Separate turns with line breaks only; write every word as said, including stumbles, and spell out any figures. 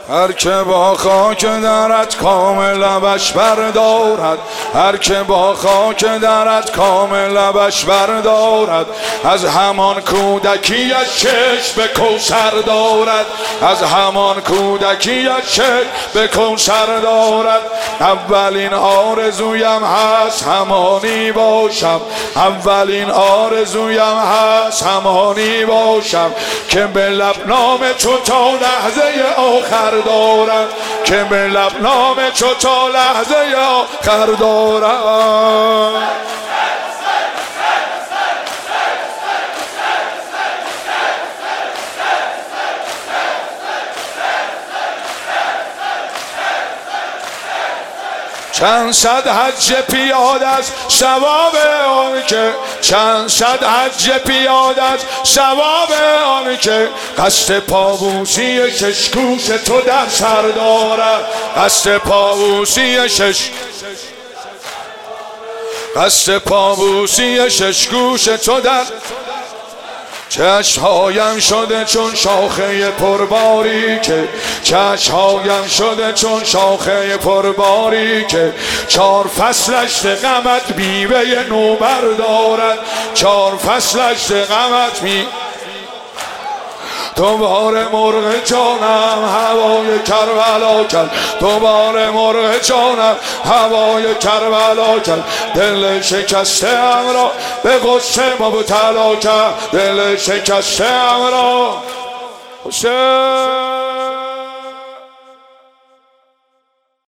هر که با خاک درت کام لبش بردارد، هر که با خاک درت کام لبش بردارد، از همان کودکیش چشم به کوثر دارد، از همان کودکیش چشم به کوثر دارد. اولین آرزویم هست همانی باشم، اولین آرزویم هست همانی باشم، که به لب نام تو تا لحظه آخر دارم، که به لب نام تو تا لحظه آخر دارم. چند صد حج پیاده است ثواب آن که، چند صد حج پیاده است ثواب آن که قصد پابوسی ششگوش تو در سر دارد، قصد پابوسی شش قصد پابوسی ششگوش تو در. چشمهایم شده چون شاخه پرباری که، چشمهایم شده چون شاخه پرباری که چار فصلش غمت بیوه نو بردارد، چار فصلش غمت می دوباره مرغ جانم هوای کربلا کرد، دوباره مرغ جانم هوای کربلا کرد، دل شکسته ام را به غصه مبتلا کرد، دل شکسته ام را حسین.